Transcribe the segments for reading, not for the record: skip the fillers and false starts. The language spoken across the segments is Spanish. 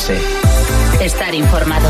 Ourense. Estar informado.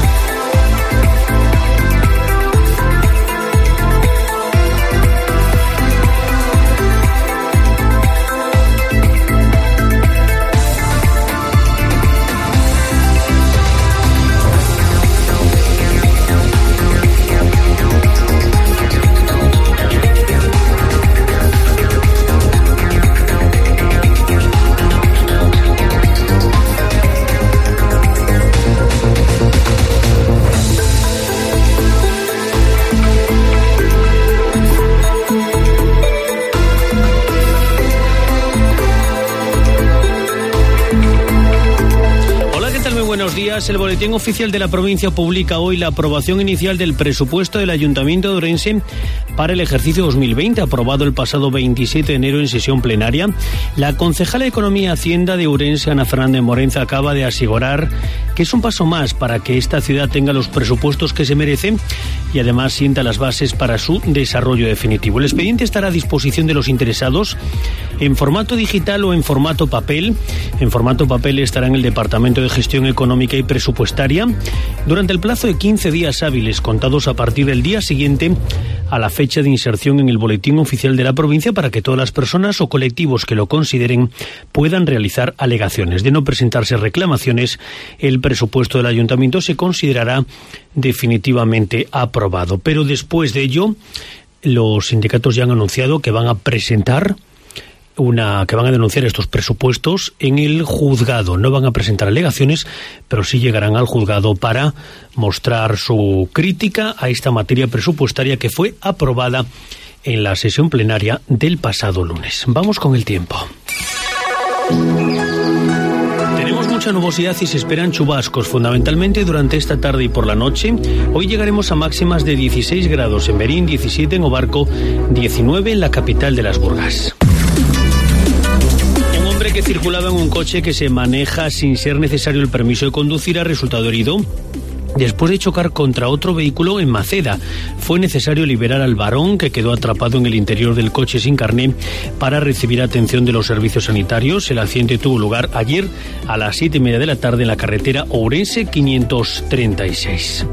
Buenos días. El Boletín Oficial de la Provincia publica hoy la aprobación inicial del presupuesto del Ayuntamiento de Ourense para el ejercicio 2020, aprobado el pasado 27 de enero en sesión plenaria. La concejala de Economía y Hacienda de Ourense, Ana Fernández Morenza, acaba de asegurar que es un paso más para que esta ciudad tenga los presupuestos que se merece y además sienta las bases para su desarrollo definitivo. El expediente estará a disposición de los interesados en formato digital o en formato papel. En formato papel estará en el Departamento de Gestión Económica y Presupuestaria durante el plazo de 15 días hábiles, contados a partir del día siguiente a la fecha de inserción en el Boletín Oficial de la provincia, para que todas las personas o colectivos que lo consideren puedan realizar alegaciones. De no presentarse reclamaciones, el presupuesto del Ayuntamiento se considerará definitivamente aprobado. Pero después de ello, los sindicatos ya han anunciado que van a presentar que van a denunciar estos presupuestos en el juzgado. No van a presentar alegaciones, pero sí llegarán al juzgado para mostrar su crítica a esta materia presupuestaria que fue aprobada en la sesión plenaria del pasado lunes. Vamos con el tiempo. Tenemos mucha nubosidad y se esperan chubascos, fundamentalmente durante esta tarde y por la noche. Hoy llegaremos a máximas de 16 grados en Berín, 17 en Obarco, 19 en la capital de las Burgas. Que circulaba en un coche que se maneja sin ser necesario el permiso de conducir ha resultado herido después de chocar contra otro vehículo en Maceda. Fue necesario liberar al varón, que quedó atrapado en el interior del coche sin carné, para recibir atención de los servicios sanitarios. El accidente tuvo lugar ayer a las 7:30 de la tarde en la carretera Ourense 536.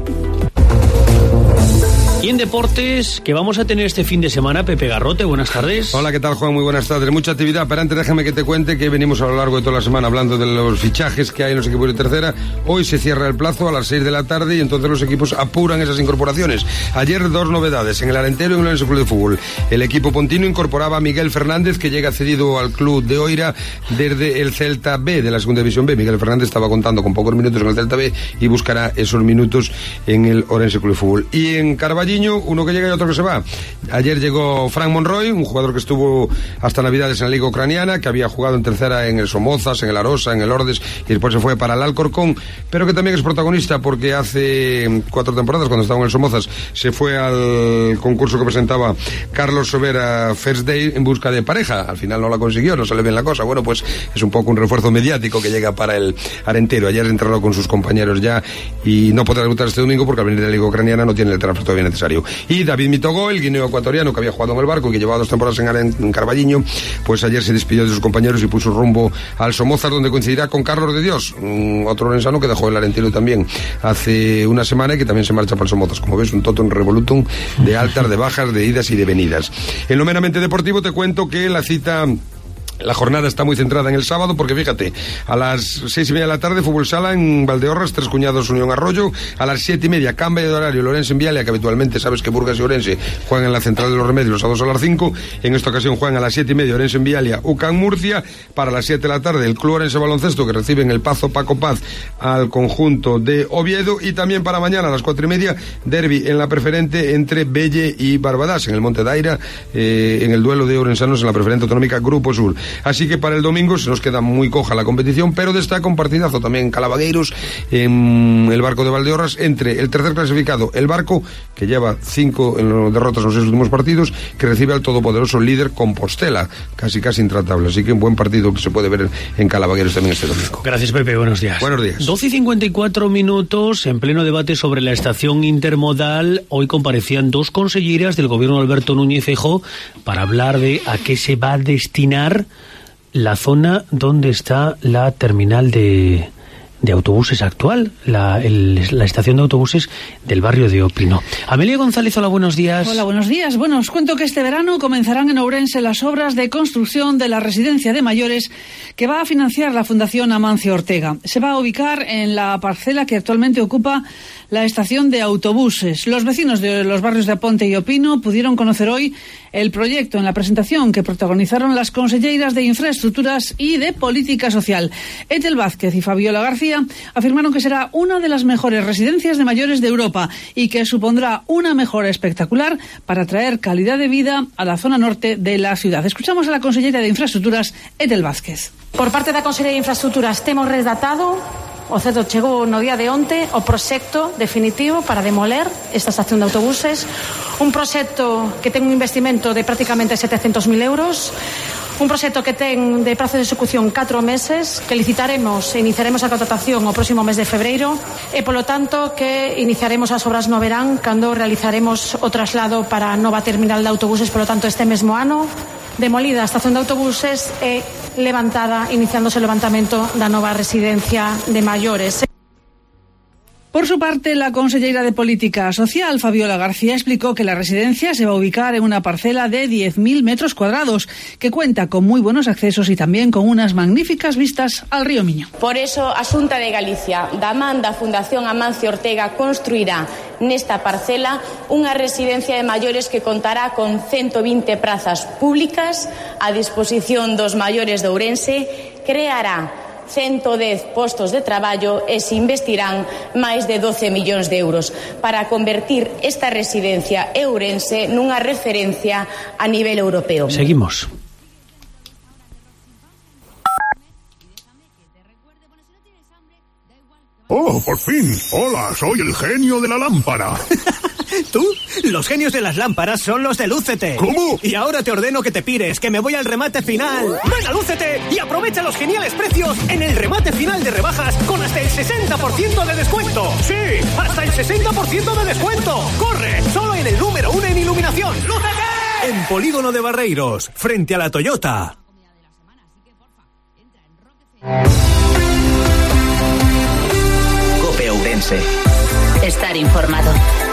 Y en deportes, que vamos a tener este fin de semana, Pepe Garrote, buenas tardes. Hola, ¿qué tal, Juan? Muy buenas tardes. Mucha actividad, pero antes déjame que te cuente que venimos a lo largo de toda la semana hablando de los fichajes que hay en los equipos de tercera. Hoy se cierra el plazo a las 6 de la tarde y entonces los equipos apuran esas incorporaciones. Ayer dos novedades, en el Arentero y en el Ourense Club de Fútbol. El equipo pontino incorporaba a Miguel Fernández, que llega cedido al club de Oira desde el Celta B, de la segunda división B. Miguel Fernández estaba contando con pocos minutos en el Celta B y buscará esos minutos en el Ourense Club de Fútbol. Y en Carballiño, uno que llega y otro que se va. Ayer llegó Frank Monroy, un jugador que estuvo hasta Navidades en la Liga Ucraniana, que había jugado en tercera en el Somozas, en el Arosa, en el Ordes, y después se fue para el Alcorcón, pero que también es protagonista porque hace 4 temporadas, cuando estaba en el Somozas, se fue al concurso que presentaba Carlos Sobera First Day en busca de pareja. Al final no la consiguió, no sale bien la cosa. Bueno, pues es un poco un refuerzo mediático que llega para el Arentero. Ayer entrenó con sus compañeros ya y no podrá debutar este domingo porque al venir de la Liga Ucraniana no tiene el transfer todavía necesario. Y David Mitogó, el guineo ecuatoriano que había jugado en el Barco y que llevaba 2 temporadas en Carballiño, pues ayer se despidió de sus compañeros y puso rumbo al Somozas, donde coincidirá con Carlos de Dios, otro orensano que dejó el Arentero también hace una semana y que también se marcha para el Somozas. Como ves, un totum revolutum de altas, de bajas, de idas y de venidas. En lo meramente deportivo te cuento que la jornada está muy centrada en el sábado porque, fíjate, a las 6:30 de la tarde, fútbol sala en Valdeorras, Tres Cuñados Unión Arroyo. A las 7:30, cambio de horario, Ourense en Vialia, que habitualmente sabes que Burgas y Ourense juegan en la Central de los Remedios los sábados a las 5. En esta ocasión juegan a las 7:30, Ourense en Vialia, UCAM Murcia. Para las 7 de la tarde, el Club Ourense Baloncesto, que recibe en el Pazo Paco Paz al conjunto de Oviedo. Y también para mañana, a las 4:30, derbi en la preferente entre Belle y Barbadas, en el Monte Daira, en el duelo de ourensanos en la preferente autonómica Grupo Sur. Así que para el domingo se nos queda muy coja la competición, pero destaca un partidazo también en Calabagueiros, en el Barco de Valdeorras, entre el tercer clasificado, el Barco, que lleva 5 derrotas en los 6 últimos partidos, que recibe al todopoderoso líder Compostela, casi intratable. Así que un buen partido que se puede ver en Calabagueiros también este domingo. Gracias, Pepe, buenos días. Buenos días. 12:54, en pleno debate sobre la estación intermodal. Hoy comparecían 2 conselleras del gobierno de Alberto Núñez Feijóo para hablar de a qué se va a destinar la zona donde está la terminal de de autobuses actual, la estación de autobuses del barrio de Opino. Amelia González, hola, buenos días. Hola, buenos días. Bueno, os cuento que este verano comenzarán en Ourense las obras de construcción de la residencia de mayores que va a financiar la Fundación Amancio Ortega. Se va a ubicar en la parcela que actualmente ocupa la estación de autobuses. Los vecinos de los barrios de Aponte y Opino pudieron conocer hoy el proyecto en la presentación que protagonizaron las conselleiras de Infraestructuras y de Política Social. Ethel Vázquez y Fabiola García afirmaron que será una de las mejores residencias de mayores de Europa y que supondrá una mejora espectacular para traer calidad de vida a la zona norte de la ciudad. Escuchamos a la consellera de Infraestructuras, Ethel Vázquez. Por parte da Consellería de Infraestructuras temos redactado, o certo chegou no día de onte, o proxecto definitivo para demoler esta estación de autobuses, un proxecto que ten un investimento de prácticamente 700.000 euros, un proxecto que ten de prazo de execución 4 meses, que licitaremos e iniciaremos a contratación o próximo mes de febreiro e, polo tanto, que iniciaremos as obras no verán cando realizaremos o traslado para a nova terminal de autobuses, polo tanto, este mesmo ano. Demolida a estación de autobuses e levantada, iniciándose o levantamento da nova residencia de maiores. Por su parte, la consellera de Política Social, Fabiola García, explicó que la residencia se va a ubicar en una parcela de 10.000 metros cuadrados, que cuenta con muy buenos accesos y también con unas magníficas vistas al río Miño. Por eso, a Xunta de Galicia, da man da Fundación Amancio Ortega, construirá nesta parcela unha residencia de maiores que contará con 120 prazas públicas a disposición dos maiores de Ourense, creará 110 postos de traballo e se investirán máis de 12 millóns de euros para convertir esta residencia ourense nunha referencia a nivel europeo. Seguimos. ¡Oh, por fin! ¡Hola, soy el genio de la lámpara! ¿Tú? Los genios de las lámparas son los de Lúcete. ¿Cómo? Y ahora te ordeno que te pires, que me voy al remate final. ¡Ven a Lúcete y aprovecha los geniales precios en el remate final de rebajas con hasta el 60% de descuento! ¡Sí! ¡Hasta el 60% de descuento! ¡Corre! Solo en el número 1 en iluminación. ¡Lúcete! En Polígono de Barreiros, frente a la Toyota. COPE Ourense. Estar informado.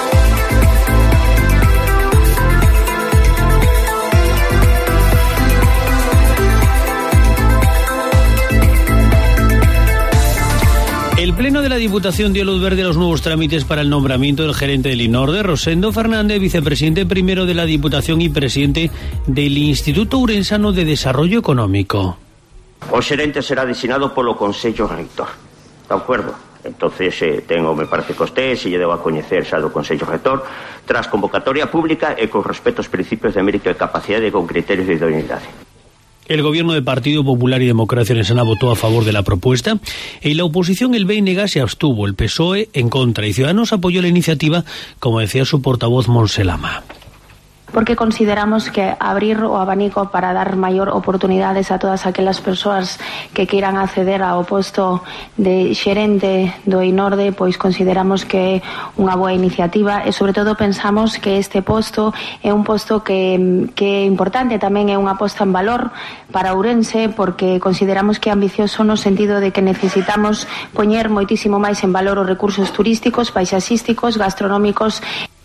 El Pleno de la Diputación dio luz verde a los nuevos trámites para el nombramiento del gerente del INORDE, Rosendo Fernández, vicepresidente primero de la Diputación y presidente del Instituto Ourensano de Desarrollo Económico. O xerente será designado polo Consello Rector, de acordo? Entonces, me parece que usted se lle deu a coñecer xa do Consello Rector tras convocatoria pública e con respeto aos principios de mérito e capacidade con criterios de idoneidade. El gobierno del Partido Popular y Democracia Ourensana votó a favor de la propuesta y la oposición, el BNG, se abstuvo, el PSOE en contra y Ciudadanos apoyó la iniciativa, como decía su portavoz Monselama. Porque consideramos que abrir o abanico para dar mayor oportunidades a todas aquelas persoas que queiran acceder ao posto de xerente do INORDE, pois consideramos que é unha boa iniciativa e sobre todo pensamos que este posto é un posto que é importante, tamén é unha posta en valor para Ourense, porque consideramos que é ambicioso no sentido de que necesitamos poñer moitísimo máis en valor os recursos turísticos, paisaxísticos, gastronómicos.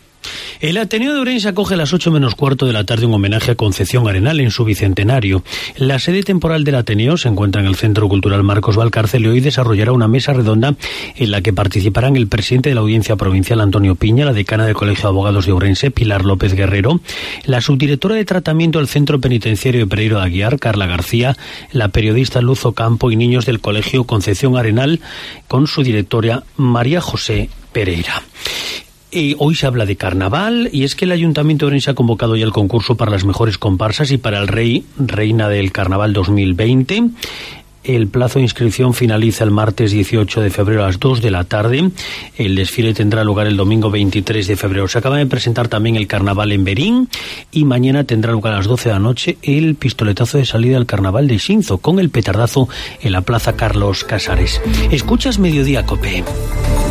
El Ateneo de Ourense acoge a las 8 menos cuarto de la tarde un homenaje a Concepción Arenal en su bicentenario. La sede temporal del Ateneo se encuentra en el Centro Cultural Marcos Valcárcel y hoy desarrollará una mesa redonda en la que participarán el presidente de la Audiencia Provincial, Antonio Piña, la decana del Colegio de Abogados de Ourense, Pilar López Guerrero, la subdirectora de tratamiento del Centro Penitenciario de Pereiro de Aguiar, Carla García, la periodista Luz Ocampo y niños del Colegio Concepción Arenal con su directora María José Pereira. Hoy se habla de carnaval y es que el Ayuntamiento de Ourense ha convocado ya el concurso para las mejores comparsas y para el Reina del Carnaval 2020. El plazo de inscripción finaliza el martes 18 de febrero a las 2 de la tarde. El desfile tendrá lugar el domingo 23 de febrero. Se acaba de presentar también el carnaval en Berín y mañana tendrá lugar a las 12 de la noche el pistoletazo de salida del carnaval de Xinzo con el petardazo en la Plaza Carlos Casares. Escuchas Mediodía Cope.